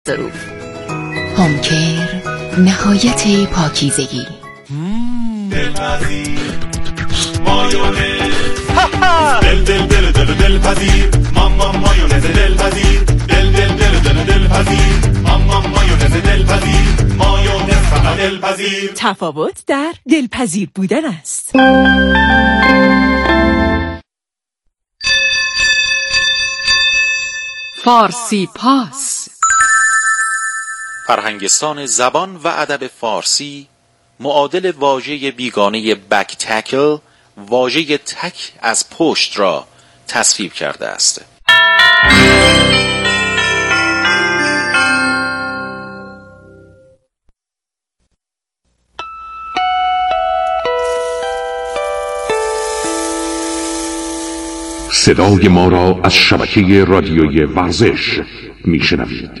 ظروف. هومکر، نهایت پاکیزگی. دلپذیر مایونز دل دل دل دل دلپذیر ماما مایونز دلپذیر دل دل دل دل دلپذیر ماما مایونز دلپذیر مایونز فقط دلپذیر. تفاوت در دلپذیر بودن است. فارسی پاس. فرهنگستان زبان و ادب فارسی معادل واژه بیگانه بک تکل، واژه تک از پشت را تصویب کرده است. صدای ما را از شبکه رادیویی ورزش میشنوید.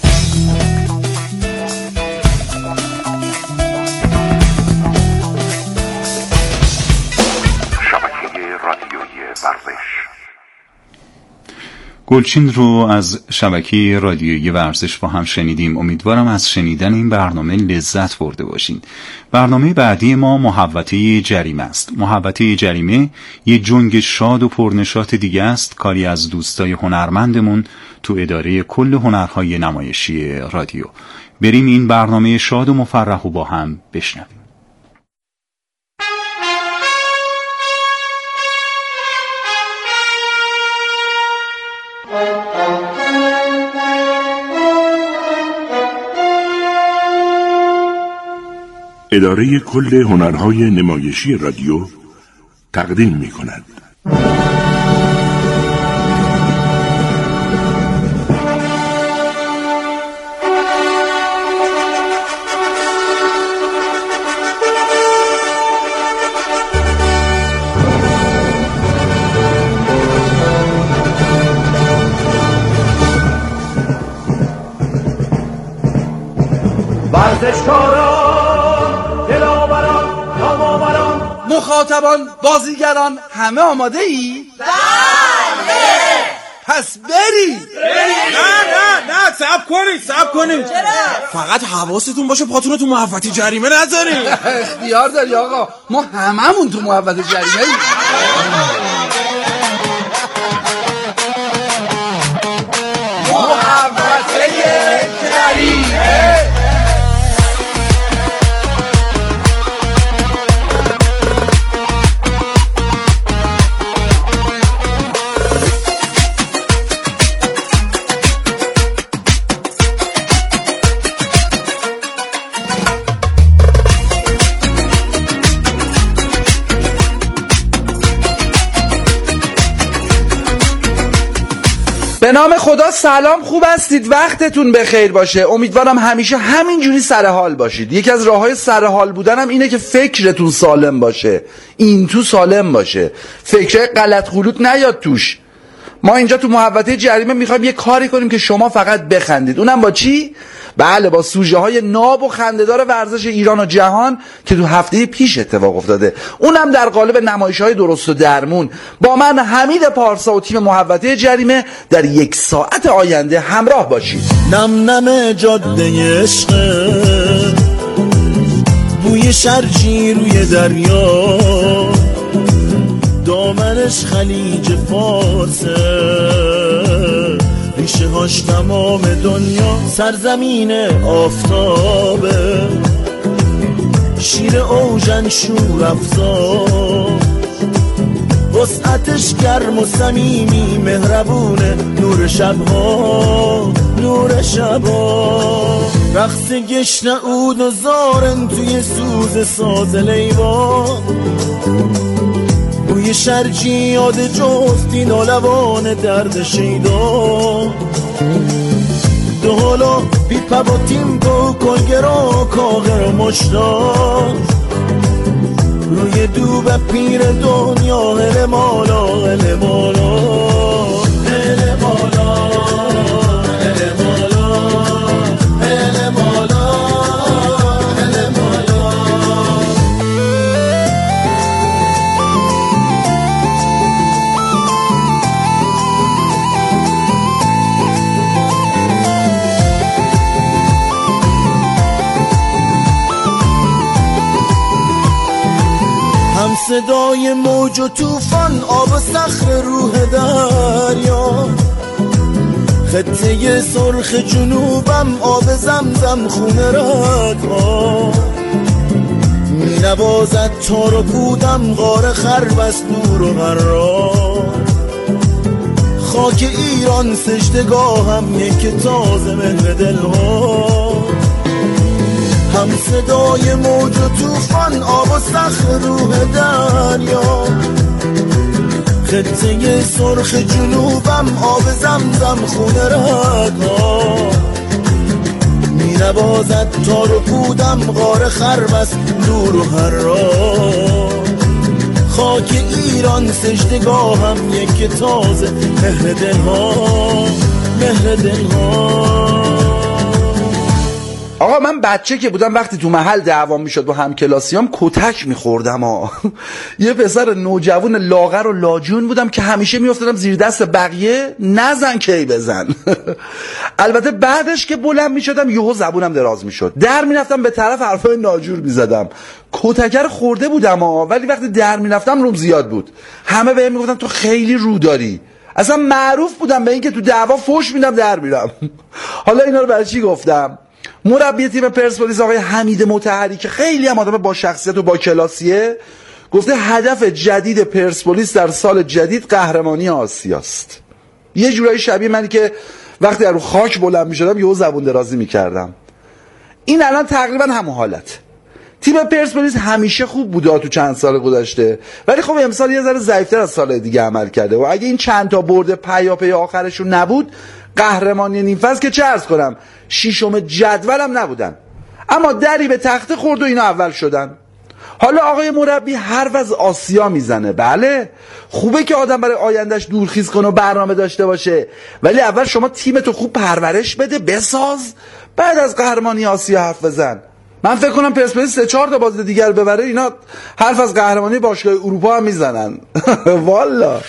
گلچین رو از شبکه رادیویی ورزش با هم شنیدیم. امیدوارم از شنیدن این برنامه لذت برده باشین. برنامه بعدی ما محوطه جریمه است. محوطه جریمه یه جنگ شاد و پرنشاط دیگه است، کاری از دوستای هنرمندمون تو اداره کل هنرهای نمایشی رادیو. بریم این برنامه شاد و مفرح و با هم بشنویم. اداره کل هنرهای نمایشی رادیو تقدیم می کند. مخاطبان، بازیگران، همه آماده ای؟ بله. پس برید. نه صبر کنید. چرا؟ فقط حواستون باشه پاتون رو تو محوطه جریمه نذارید. اختیار داری آقا، ما هممون تو محوطه جریمه ایم. محوطه جریمه. به نام خدا سلام، خوب هستید؟ وقتتون بخیر باشه. امیدوارم همیشه همینجوری سرحال باشید. یکی از راههای سرحال بودنم اینه که فکرتون سالم باشه، این تو سالم باشه، فکرهای غلط غلوط نیاد توش. ما اینجا تو محوطه جریمه میخوایم یه کاری کنیم که شما فقط بخندید. اونم با چی؟ بله، با سوژه های ناب و خنده‌دار ورزش ایران و جهان که تو هفته پیش اتفاق افتاده، اونم در قالب نمایش‌های درست و درمون. با من حمید پارسا و تیم محوطه جریمه در 1 ساعت آینده همراه باشید. نم نم جاده عشق، بوی شرجی روی دریا، دامنش خلیج فارسه، ریشه هاش تمام دنیا، سرزمین آفتابه، شیر اوژن شور افزار، وسعتش گرم و صمیمی مهربونه، نور شبها نور شبها، رقص گشنه عود و زارن توی سوز ساز لیوان، بوی شرجی یاد جستی نالوان درد شیدا، دو حالا بی پب و تیمپو کلگرا کاغر و مشتاق، روی دوب پیر دنیا هل مالا هل مالا هل مالا هل مالا هل مالا هل مالا. صدای موج و طوفان، آب صخر روح دریا، خطه سرخ جنوبم، آب زمزم خونه رگ‌ها، می نوازد تار و پودم، غار خربست نور و غرار، خاک ایران سجدگاهم، یک تازه مهر دلها، هم صدای موج و طوفان، آب و صخر روح دریا، خطه سرخ جنوبم، آب زمزم خونه رگ‌ها، می نوازد تار و پودم، غار خربست دور و حرار، خاک ایران سجدگاهم، یک تازه مهر دلها، مهر دلها. آقا من بچه که بودم وقتی تو محل دعوام میشد با همکلاسیام کتک میخوردم یه پسر نوجوان لاغر و لاجون بودم که همیشه میافتادم زیر دست بقیه، نزن کی بزن. البته بعدش که بلند میشدم یهو زبونم دراز میشد، در میرفتم به طرف حرفای ناجور میزدم. کتکر خورده بودم ولی وقتی در میرفتم روم زیاد بود، همه بهم میگفتن تو خیلی رو داری. اصلا معروف بودم به اینکه تو دعوا فوش میدم در میرم. حالا اینا رو برای چی گفتم؟ مربی تیم پرسپولیس آقای حمید مطهری که خیلی هم آدم با شخصیت و با کلاسیه، گفته هدف جدید پرسپولیس در سال جدید قهرمانی آسیاست. یه جورایی شبیه منی که وقتی رو خاک بلند می‌شدم یهو زبون درازی می‌کردم. این الان تقریبا همون حالت. تیم پرسپولیس همیشه خوب بوده تو چند سال گذشته، ولی خب امسال یه ذره ضعیف‌تر از سال دیگه عمل کرده و اگه این چند تا برد پیاپی آخرشون نبود، قهرمانی نیم فصل که چه عرض کنم، ششم جدولم نبودن. اما دری به تخته خورد و اینا اول شدن. حالا آقای مربی حرف از آسیا میزنه. بله خوبه که آدم برای آیندهش دورخیز کنه و برنامه داشته باشه، ولی اول شما تیمتو خوب پرورش بده، بساز، بعد از قهرمانی آسیا حرف بزن. من فکر کنم پرسپولیس 3-4 تا بازی دیگر ببره اینا حرف از قهرمانی باشگاه اروپا هم میزنن. والا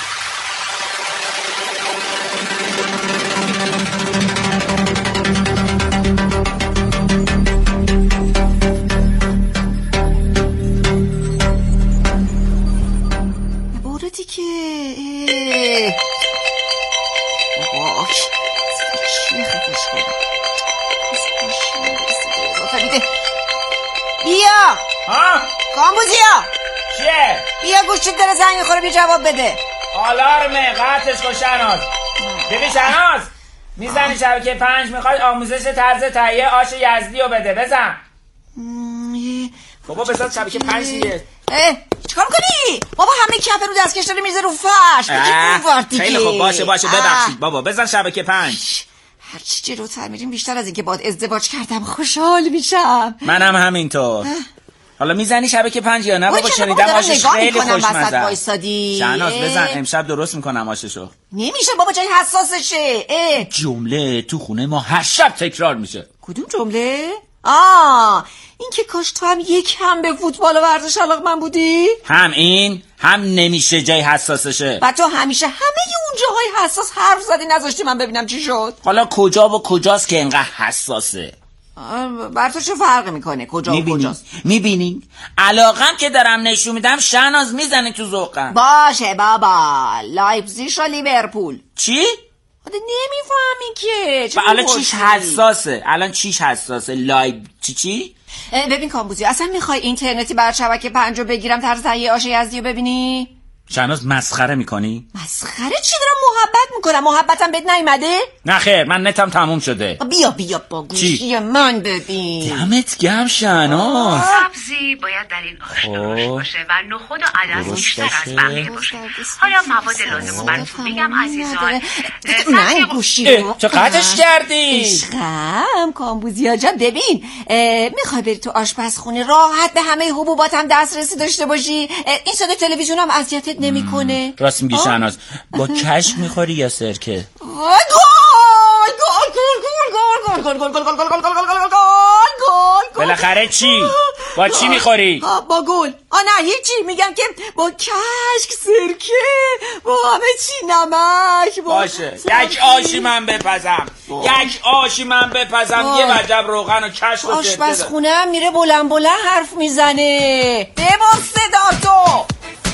بردی که بیا کامبوزیا چیه؟ بیا گوشت داره زنگ میخوره، بیا جواب بده. آلارمه، قطعش کن شهناز. ببین شهناز میزنی شبکه 5 میخوای آموزش طرز تهیه آش یزدی رو بده، بزن. بابا بزن شبکه 5 دیگه. چیکار کنی؟ بابا همه کف رو دستکش داره میزه رو فرش. خیلی خوب باشه ببخشید بابا، بزن شبکه 5. هرچی جلوتر میریم بیشتر از اینکه باهات ازدواج کردم خوشحال میشم. منم همینطور. حالا میزنی شبکه 5 یا نه؟ بابا شنیدم آشش خیلی خوشمزه. شهناز بزن، امشب درست میکنم آششو. نمیشه بابا، جای حساسشه. جمله تو خونه ما هر شب تکرار میشه. کدوم جمله؟ این که کاش تو هم یکم به فوتبال و ورزش علاقه‌مند بودی. هم این هم نمیشه جای حساسشه. و تو همیشه همه اون جاهای حساس حرف زدی، نذاشتی من ببینم چی شد. حالا کجا و کجاست که اینقدر حساسه؟ بر تو چه فرق میکنه کجا و کجاست؟ میبینی علاقم که دارم نشون میدم شهناز میزنی تو ذوقم. باشه بابا، لایپزیگ و لیورپول. چی؟ نمیفهمی که الان چیش حساسه؟ الان چیش حساسه؟ چی؟ ببین کامبوزی، اصلا میخوای اینترنتی بر شبکه 5 رو بگیرم طرز تهیه آش یزدی رو ببینی؟ شهناز مسخره میکنی؟ مسخره چی؟ دارم محبت میکنم. محبتم بهت نیومده؟ نه خیر، من نتم تموم شده. بیا با گوشی من ببین. دمت گرم شهناز. سبزی باید در این آش درشت باشه و نخود و عدس بیشتر از بقیه باشه. حالا مواد لازم رو براتون بگم عزیزان. من گوشی رو چه قطعش کردی؟ عشقم کامبوزیا جان، ببین میخوای بری تو آشپزخونه راحت به همه حبوباتم دسترسی داشته باشی، این صدا تلویزیونم اذیتت نمیکنه. راست میگی شهناز. با کشک میخوری یا سرکه؟ گل. بالاخره چی؟ با چی میخوری؟ با گل. نه هیچی، میگم که با کشک، سرکه، با همه چی، نمک. باشه یک آشی من بپزم، یه وجب روغن و کشک و سرکه. آشپزخونه هم میره بلند بلند حرف میزنه. بباز صدا تو.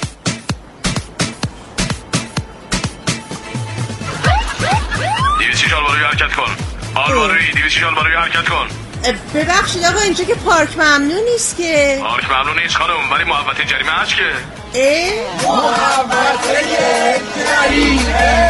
دیویسی شال برای حرکت کن. آلواری دیویسی شال برای حرکت کن. ببخشید آقا، اینجا که پارک ممنوع نیست که. پارک ممنوع نیست خانم، ولی محوطه جریمه هست که. محوطه جریمه.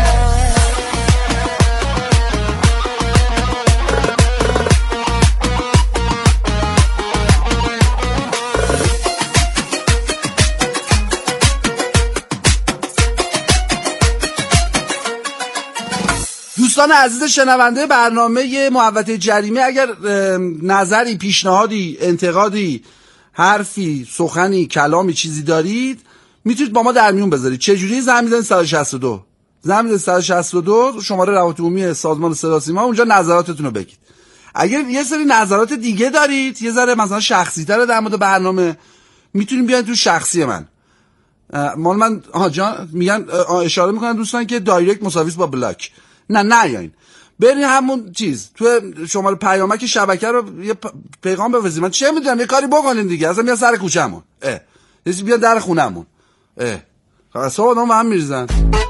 دوستان عزیز شنونده برنامه محوطه جریمه، اگر نظری، پیشنهادی، انتقادی، حرفی، سخنی، کلامی، چیزی دارید میتونید با ما در میون بذارید. چجوری؟ زنگ میزنید 162 162 شماره روابط عمومی سازمان صدا و سیما، اونجا نظراتتون رو بگید. اگر یه سری نظرات دیگه دارید، یه ذره مثلا شخصی تره در مورد برنامه، میتونید بیاید تو شخصی من. مال من جان میگن، اشاره میکنن دوستان که دایرکت مساویس با بلاک. نه یاین برین همون چیز تو شماره پیامک شبکه رو یه پیغام بفرستید. من چه میدونم، یه کاری بکنین دیگه. اصلا میاد سر کوچه‌مون، یه بیا در خونه‌مون، صبح آدم با هم میریزن.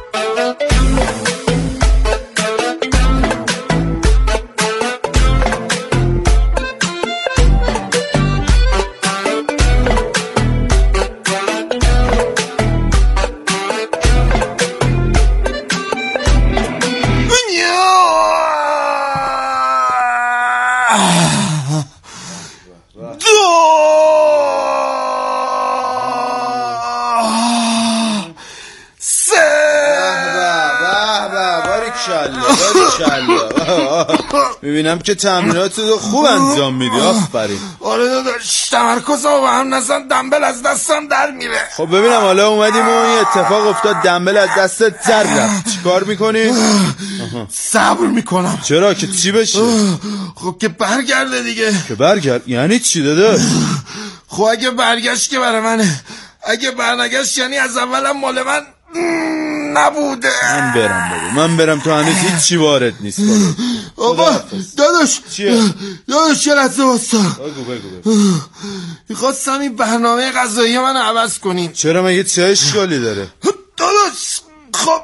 میبینم که تمریناتو خوب انجام میدی، آفرین. آره داداش، تمرکزم با هم نزن، دنبل از دستم در میره. خب ببینم حالا اومدیم و این اتفاق افتاد، دنبل از دستت در رفت، چیکار میکنی؟ صبر میکنم. چرا؟ که چی بشه؟ خب که برگرده دیگه. که برگرد؟ یعنی چی داداش؟ خب اگه برگشت که برای منه، اگه برنگشت یعنی از اولم مال من نبوده. من برم تو هنوز هیچ چی وارد نیست. آقا داداش، چیه؟ داداش یه لحظه واستا. بگو. میخواستم این برنامه غذایی من عوض کنیم. چرا؟ مگه چه اشکالی داره؟ داداش خب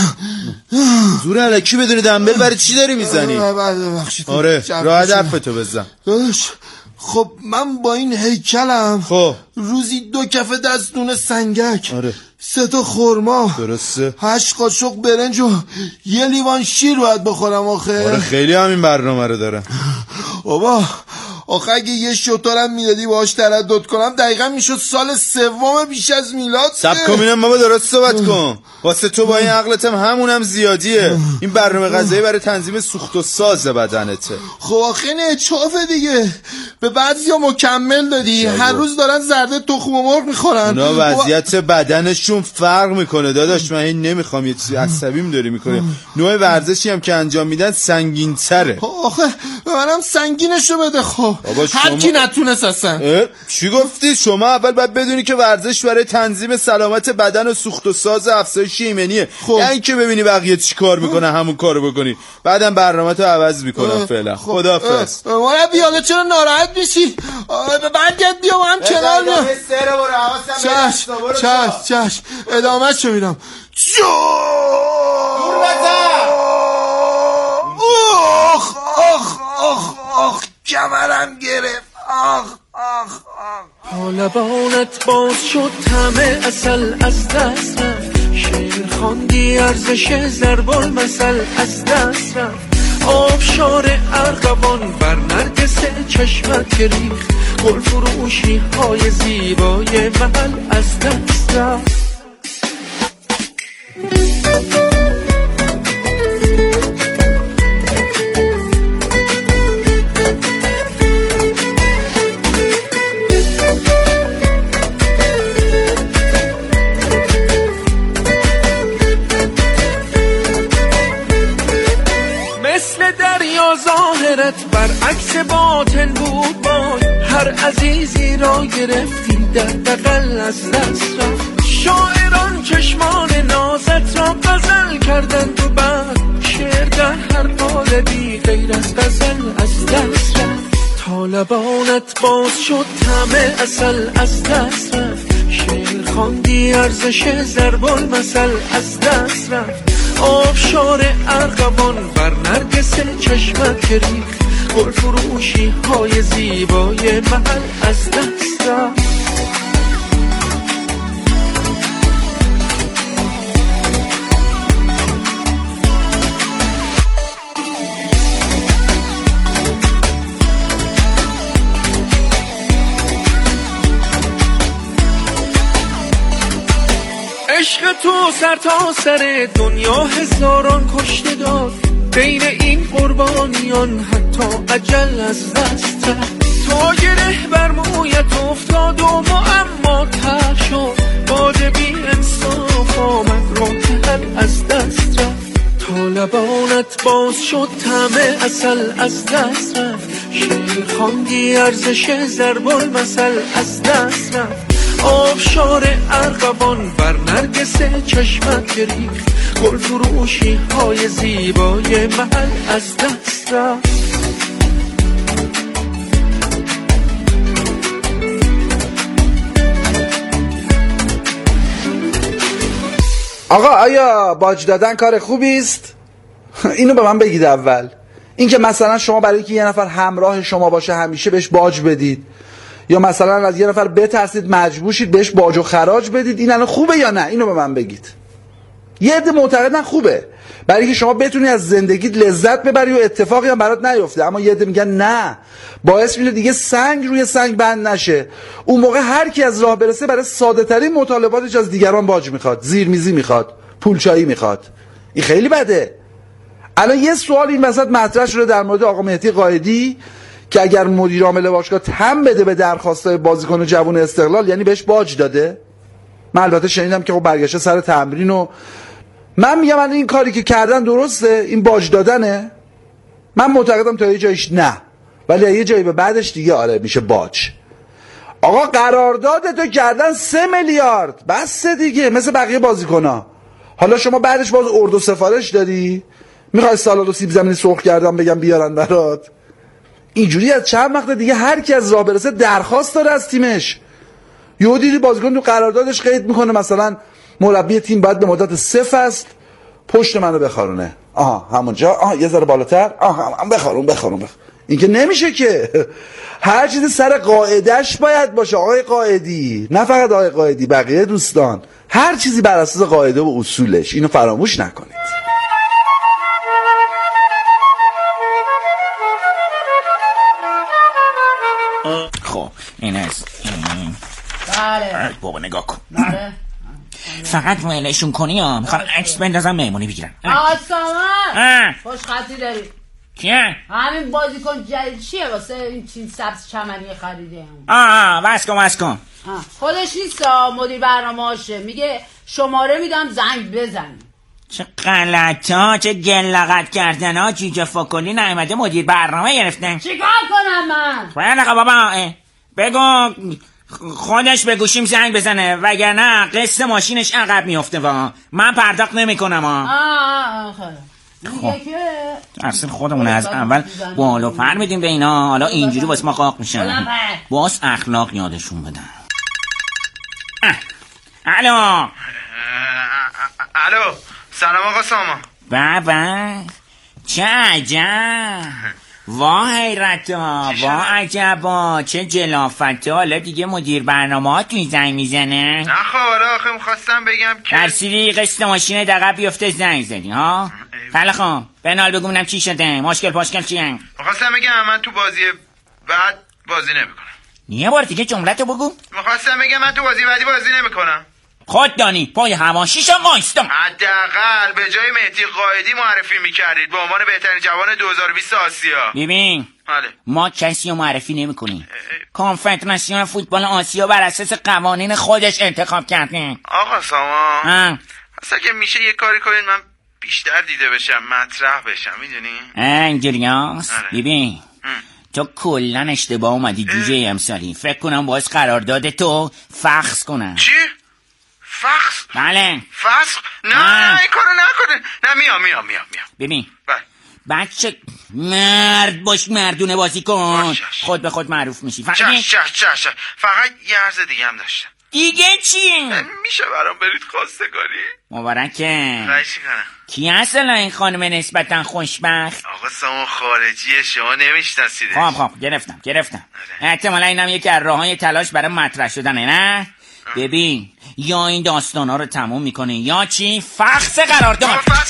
زور الکی بدون دنبل برای چی داری میزنی؟ آره راحت حرفتو بزن داداش. خب من با این هیکلم خب روزی 2 کفه دستون سنگک، آره 3 تا خرما، درسته، 8 قاشق برنج و 1 لیوان شیر باید بخورم. آره خیلی همین برنامه رو دارم. بابا آخه اگه یه شطارم میدادی باهاش تردد کنم دقیقا میشد سال 3 بیش از میلاد. سب کن بابا، درست صحبت کن. واسه تو با این عقلتم همونم زیادیه. این برنامه غذایی برای تنظیم سوخت و ساز بدنته. خب آخه نه چافه دیگه، به بعضیا مکمل دادی، هر روز دارن زرده تخم مرغ میخورن. اونا وضعیت بدنشون فرق میکنه داداش. من این نمیخوام یه چیزی عصبیم داری میکنه. نوع ورزشی هم که انجام میدن سنگین تره. آخه منم سنگینشو بده. خب هر کی نتونست اصلا. چی گفتی؟ شما اول باید بدونی که ورزش برای تنظیم سلامت بدن و سوخت و ساز افزایش ایمنیه. یعنی که ببینی بقیه چی کار میکنه همون کارو بکنی، بعدم برنامه‌تو عوض میکنم. فعلا خداحافظ. ما بیاله چرا ناراحت میشی؟ برگرد بیا با هم کنار بیا. چش ادامه چو میرم. دور بزن. آخ کمرم گرفت. آخ لبانت باز شد همه اصل از دست رفت، شعر خواندی ارزش ضرب المثل از دست رفت، آبشار ارغوان بر نرگس چشمت ریخت، گل فروشی های زیبای محل از دست رفت. حالت برعکس باطن بود وای، هر عزیزی را گرفتی در بغل از دست رفت. شاعران چشمان نازت را غزل کردند و بعد شعر در هر قالبی غیر از غزل از دست رفت. تا لبانت باز شد طعم عسل از دست رفت. شعر خواندی ارزش ضرب المثل از دست رفت. آبشار ارغوان بر نرگس چشمت ریخت. گل فروشی های زیبای محل از دست رفت. عشق تو سر تا سر دنیا هزاران کشته داد. بین این قربانیان حتی اجل از دست رفت. تا گره بر مویت افتاد و معما تر شد. باد بی انصاف آمد راحل از دست رفت. تا لبانت باز شد طعم عسل از دست رفت. شعر خواندی ارزش ضرب المثل از دست رفت. آبشار ارغوان بر نرگس چشمت ریخت. گل فروشی های زیبای محل از دست رفت. آقا آیا باج دادن کار خوبی است؟ اینو به من بگید اول. این که مثلا شما برای اینکه یه نفر همراه شما باشه همیشه بهش باج بدید، یا مثلا از یه نفر بترسید مجبور شید بهش باج و خراج بدید، این الان خوبه یا نه؟ اینو به من بگید. یه عده معتقدن خوبه برای اینکه شما بتونی از زندگیت لذت ببری و اتفاقی هم برات نیفته، اما یه عده میگن نه، باعث میشه دیگه سنگ روی سنگ بند نشه. اون موقع هر کی از راه برسه برای ساده ترین مطالباتش از دیگران باج میخواد، زیرمیزی میخواد، پولچایی میخواد. این خیلی بده. الان یه سوال این وسط مطرح شده در مورد آقا مهدی قائدی که اگر مدیر عامل باشگاه تم بده به درخواستای بازیکن جوان استقلال یعنی بهش باج داده. من البته شنیدم که خب برگشته سر تمرین و من میگم من این کاری که کردن درسته، این باج دادنه. من معتقدم تا یه جایش نه، ولی یه جایی به بعدش دیگه آره میشه باج. آقا قرارداد تو کردن 3 میلیارد بس دیگه، مثل بقیه بازیکن‌ها. حالا شما بعدش باز اردو سفارش داری، میخوای سالاد و سیب زمینی سرخ کردن بگم بیارن برات. اینجوری از چند وقت دیگه هر کی از راه برسه درخواست داره از تیمش. یهو دیدی بازیکن تو قراردادش قید میکنه مثلا مربی تیم باید به مدت 3 فصل پشت منو بخارونه. آها همونجا، یه ذره بالاتر، بخارون. این که نمیشه که. هر چیزی سر قاعدهش باید باشه آقای قائدی، نه فقط آقای قائدی، بقیه دوستان. هر چیزی بر اساس قاعده و اصولش، اینو فراموش نکنید. خب این است. بله بابا نگاه کن. بله فقط ولشون کنی ها، میخوان عکس بندازن مهمونی بگیرن. سامان خوش خطی داری. کیه؟ همین بازیکن جدید چیه واسه این چین سبز چمنی خریده هم؟ بس کن. خودش نیست، مدیر برنامه هاشه. میگه شماره میدم زنگ بزن. چه غلط ها، چه گلغت کردن ها. جیجا فاکلی نایمده مدیر برنامه گرفتن. چیکار کنم من؟ باید بابا بگو خودش به گوشیم زنگ بزنه وگرنه قسط ماشینش عقب میفته و من پرداخت نمی کنم. میگه که اصلا خودمون از اول بالا پر میدیم به اینا، حالا اینجوری واسه ما قاق میشن. باز اخلاق یادشون بدن. الو سلام آقا سامان. بابا چه عجب، واه حیرتا، واه عجبا، چه جلافتا. حالا دیگه مدیر برنامه ها توی زنگ میزنه؟ نه خب آخه میخواستم بگم که ترسیدی قسط ماشین دقیق بیفته زنگ زدی ها؟ خیلی خوب بنال بگو چی شده، مشکل پاشکل چیه؟ میخواستم بگم من تو بازی بعد بازی نمیکنم. یه بار دیگه جملتو بگو. میخواستم بگم من تو بازی بعدی بازی نمیکنم. خود دانی پای هواشیشم وایستم. حداقل به جای مهدی قائدی معرفی میکردید به عنوان بهترین جوان 2020 آسیا. ببین ما کسی رو معرفی نمی‌کنیم. کنفدراسیون فوتبال آسیا بر اساس قوانین خودش انتخاب کرده. آقا سامان اصلا که میشه یه کاری کنید من بیشتر دیده بشم، مطرح بشم، میدونی؟ اینجوریاست. ببین تو کلن اشتباه اومدی جوجه امسالی. فکر کنم باید قرارداد تو فخص کنم. چی؟ فخص؟ بله. فسخ؟ نه این کارو نکنه. نه میام. ببین بچه مرد باش، مردونه بازی کن، خود به خود معروف میشی. چش. فقط یه عرض دیگه هم داشتم. دیگه چی؟ میشه برام برید خواستگاری؟ مبارکه. خواهش میکنم. کی اصلا این خانم نسبتا خوشبخت؟ آقا سامان خارجیه، شما نمیشناسیدش. خب گرفتم. احتمالا اینم یکی از راههای تلاش برای مطرح شدنه، نه؟ ببین یا این داستانا رو تموم میکنه یا چی؟ فخص قرارداد.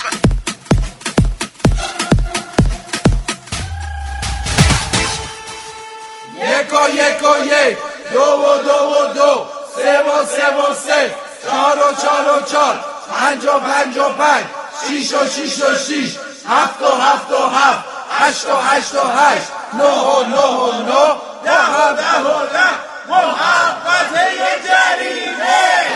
یک و یک، دو و دو، سه و سه، چار و چار، پنج و پنج، شیش و شیش، هفت و هفت، هشت و هشت، نه و نه، ده، محبت جریمه.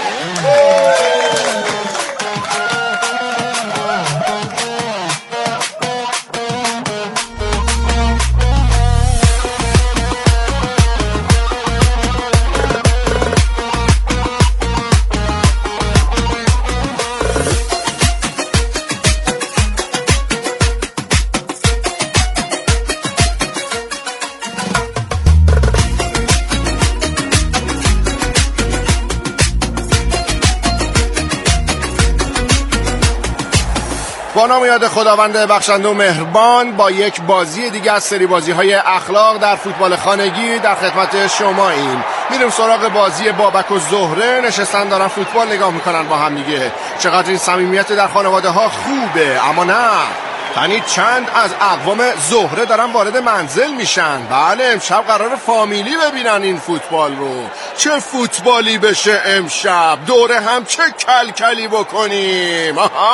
با نام یاد خداوند بخشنده و مهربان، با یک بازی دیگه از سری بازی‌های اخلاق در فوتبال خانگی در خدمت شما این میریم سراغ بازی بابک و زهره. نشستن دارن فوتبال نگاه میکنن با هم دیگه. چقدر این صمیمیت در خانواده ها خوبه. اما نه، یعنی چند از اقوام زهره دارن وارد منزل میشن. بله امشب قرار فامیلی ببینن این فوتبال رو. چه فوتبالی بشه امشب، دوره هم چه کلکلی بکنیم.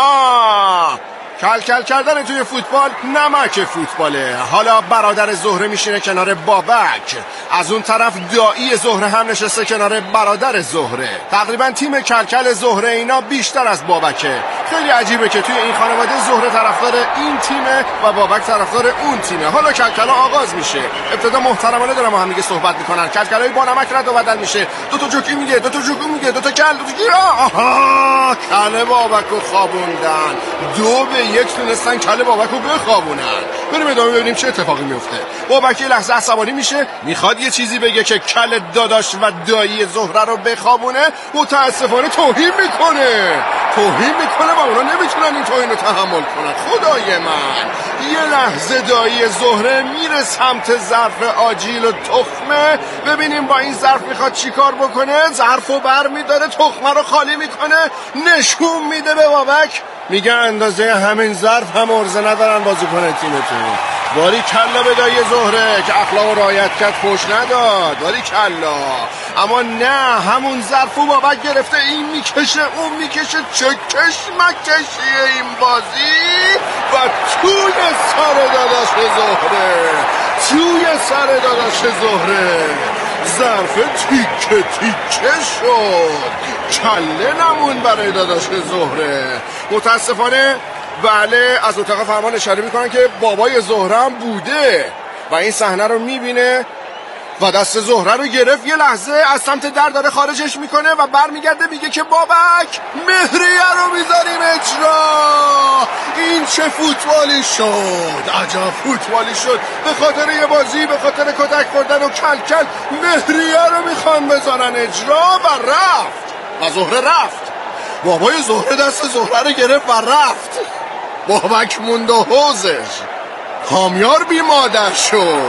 آها، کلکل کردن توی فوتبال نمک فوتباله. حالا برادر زهره میشینه کنار بابک، از اون طرف دایی زهره هم نشسته کنار برادر زهره. تقریبا تیم کلکل زهره اینا بیشتر از بابکه. خیلی عجیبه که توی این خانواده زهره طرفدار این تیمه و بابک طرفدار اون تیمه. حالا کلکلا آغاز میشه. ابتدا محترمانه دارن با هم دیگه صحبت میکنن. کلکلای با نمک رد و بدل میشه. دو تا جوکی میگه، دو تا جوکی میگه، دو تا کل، دو تا گیر. آها، کله بابکو خوابوندن. 2-1 تونستن کله بابکو بخوابونن. بریم ادامه ببینیم چه اتفاقی میفته. بابک یه لحظه عصبانی میشه، میخواد یه چیزی بگه که کله داداش و دایی زهره رو بخوابونه. متاسفانه توهین میکنه و اونا نمیتونن این توهین رو تحمل کنن. خدای من، یه لحظه دایی زهره میره سمت ظرف آجیل و تخمه. ببینیم با این ظرف میخواد چی کار بکنه. ظرف رو بر میداره، تخمه رو خالی میکنه، نشون میده به بابک، میگه اندازه همین ظرف هم ارزه ندارن بازیکن تیمتون. باری کلا به دایی زهره که اخلاق و رعایت کرد، فوش نداد. باری کلا. اما نه، همون ظرفو بابک گرفته، این میکشه اون میکشه. چه کشمکشیه این بازی. و توی سر داداش زهره ظرف تیکه شد. کله نمون برای داداش زهره. متاسفانه بله، از اتاق فرمان اشاره میکنن که بابای زهره هم بوده و این صحنه رو میبینه و دست زهره رو گرفت. یه لحظه از سمت در داره خارجش میکنه و برمیگرده میگه که بابک، مهریه رو میذاریم اجرا. این چه فوتبالی شد، عجب فوتبالی شد. به خاطر یه بازی، به خاطر کتک خوردن و کلکل، مهریه رو میخوان بذارن اجرا و رفت. و زهره رفت. بابای زهره دست زهره رو گرفت و رفت. بابک موند و حوزش. کامیار بی مادر شد.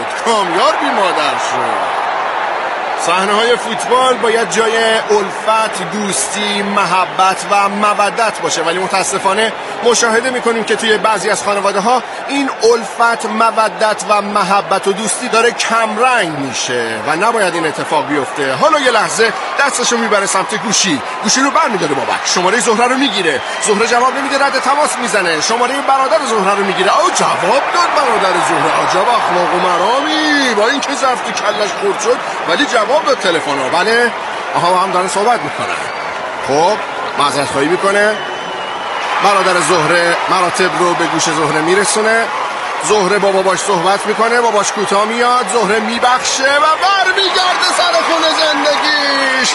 صحنه‌های فوتبال باید جای الفت، دوستی، محبت و مودت باشه، ولی متاسفانه مشاهده میکنیم که توی بعضی از خانواده ها این الفت، مودت و محبت و دوستی داره کمرنگ میشه و نباید این اتفاق بیفته. حالا یه لحظه دستشو میبره سمت گوشی رو برمیداره بابک. شماره زهره رو میگیره. زهره جواب نمیده، رد تماس میزنه. شماره برادر زهره رو میگیره. او جواب داد برادر زهره. عجب اخلاق و مرامی، با این که ظرف تو کلش خورد شد ولی جواب داد تلفنو. بله، آها، با هم دارن صحبت میکنن. خب معذرت خواهی میکنه. برادر زهره مراتب رو به گوش زهره میرسونه. زهره با باباش صحبت میکنه، باباش کوتاه میاد، زهره میبخشه و برمیگرده سر خونه زندگیش.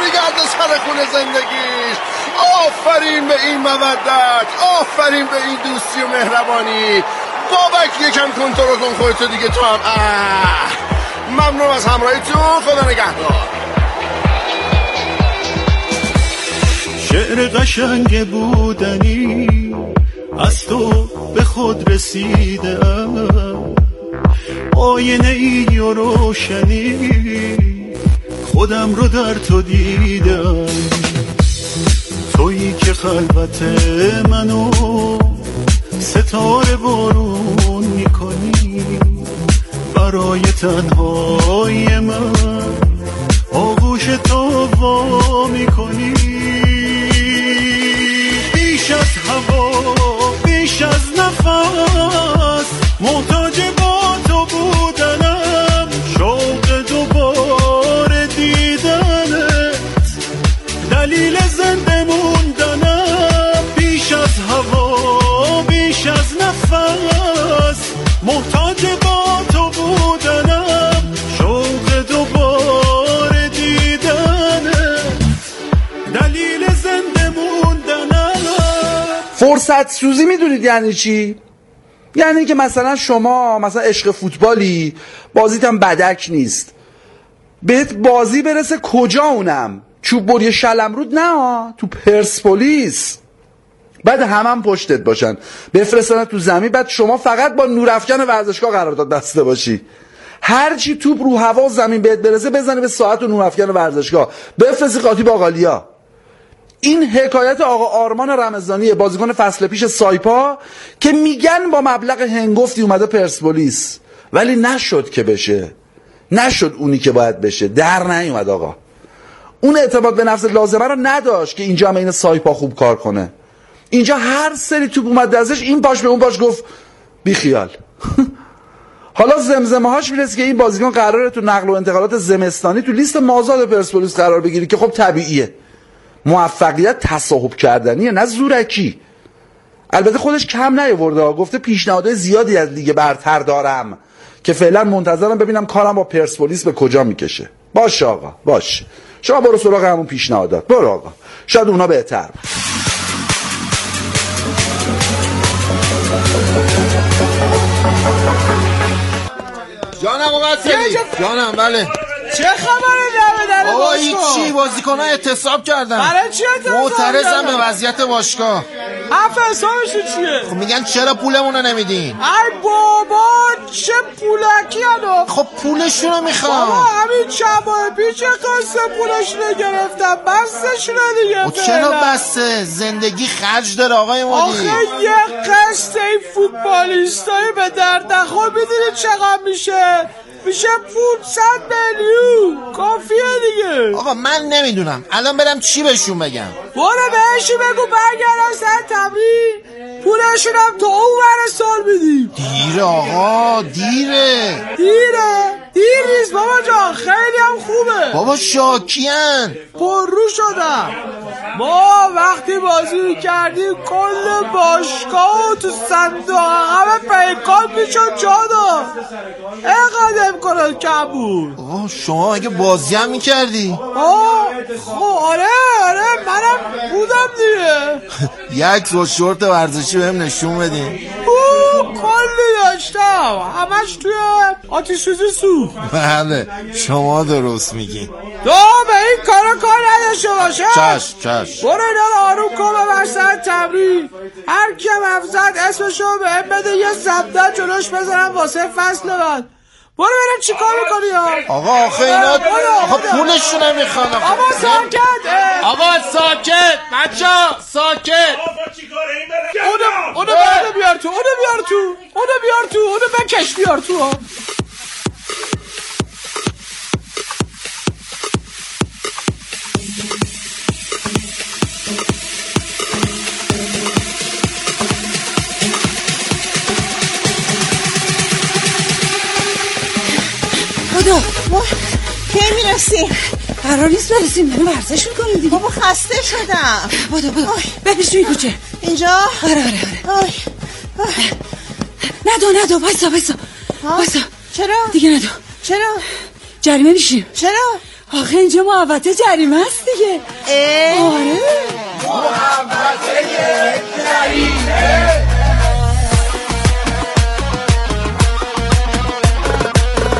آفرین به این مودت، آفرین به این دوستی و مهربانی. بابک یکم کنترل کن خودتو دیگه تو هم. ممنون از همراهیتون، خدا نگهدار. شعر قشنگ بودنی از تو به خود رسیدم، آینه ای و روشنی خودم رو در تو دیدم. تویی که خلوت منو ستاره بارون میکنی، برای تنهای من آغوش تو وا میکنی. بیش از هوا بیش از نفس محتاج با تو بودنم، شوق دوباره دیدنت دلیل زنده موندنم. بیش از هوا بیش از نفس محتاج با تو بودنم، شوق دوباره دیدنت دلیل زنده موندنم. فرصت سوزی میدونید یعنی چی؟ یعنی که مثلا شما مثلا عشق فوتبالی، بازیت هم بدک نیست، بهت بازی برسه کجا اونم چوب بری شلمرود، نه تو پرسپولیس، بعد هم پشتت باشن بفرستن تو زمین، بعد شما فقط با نورافکن ورزشگاه قرارداد بسته باشی، هر چی توپ رو هوا زمین بهت برسه بزنی به ساعت و نورافکن ورزشگاه بفرستی قاطی باقالیا. این حکایت آقا آرمان رمضانی، بازیکن فصل پیش سایپا، که میگن با مبلغ هنگفتی اومده پرسپولیس ولی نشد که بشه، نشد اونی که باید بشه، در نیومد آقا. اون اعتماد به نفس لازمه رو نداشت که اینجا هم این سایپا خوب کار کنه. اینجا هر سری توپ اومد دستش این پاش به اون پاش گفت بی خیال. حالا زمزمه هاش میرسه که این بازیکن قراره تو نقل و انتقالات زمستانی تو لیست مازاد پرسپولیس قرار بگیری که خب طبیعیه، موفقیت تصاحب کردنیه نه زورکی. البته خودش کم نیاورده، گفته پیشنهادهای زیادی از لیگ برتر دارم که فعلا منتظرم ببینم کارم با پرسپولیس به کجا میکشه. باشه آقا باشه، شما برو سراغ همون پیشنهادات، برو آقا، شاید اونا بهتر. جانم آقا سلی، جانم بله. چه خبره در آقا هیچی، بازیکن‌ها اعتصاب کردن. برای چی اعتصاب معترضن به وضعیت باشگاه. حرفش چیه؟ خب میگن چرا پولمون رو نمیدین؟ ای بابا چه پولکی الان. خب پولشون رو میخوام. بابا همین چند ماه پیش قسط پولشون رو گرفتم، بستشون دیگه. چرا بسته؟ زندگی خرج داره آقای مدیر. آخه یه قسط این فوتبالیستایی به درد نخور میدونی چقدر میشه؟ میشه 500 میلیون، کافیه دیگه. آقا من نمیدونم الان برم چی بهشون بگم. برو بهشون بگو برگردن سر تمرین، پولشون هم تا اون ور سال میدیم. دیره آقا، دیره دیر نیست بابا جان، خیلی هم خوبه. بابا شاکیان پر رو شدم. ما وقتی بازی کردیم کل باشگاه تو صندوق عقب پیکان میشد جا داد، اینقدر امکانات کم بود. شما اگه بازی هم میکردی؟ خب آره منم بودم دیگه. یک با شورت ورزشی بهم نشون بدین. کلی داشتم، همش توی آتش سوزی سوخت. بله شما درست میگین. تو به این کار نداشته باشه. چشم. برو اینا آروم کن ببر سر تمرین. هر کیم افزد اسمشو بهم بده، یه زبدن جلوش بذارم واسه فصل بعد. برو بریم چی کار میکنی آقا؟ آخه اینا آقا پولشون نمیخوان. آقا ساکت بچه ها، ساکت. اونو بیار تو، اونو بکش بیار تو. خدا ما کی میرسیم؟ قرار نیست برسیم بریم ورزش میکنیم دیگه. بابا خسته شدم. بودو برش توی کوچه اینجا. آره ندو وایسا چرا؟ دیگه ندو. چرا؟ جریمه میشیم. چرا؟ آخه اینجا محوطه جریمه است دیگه. آره محوطه جریمه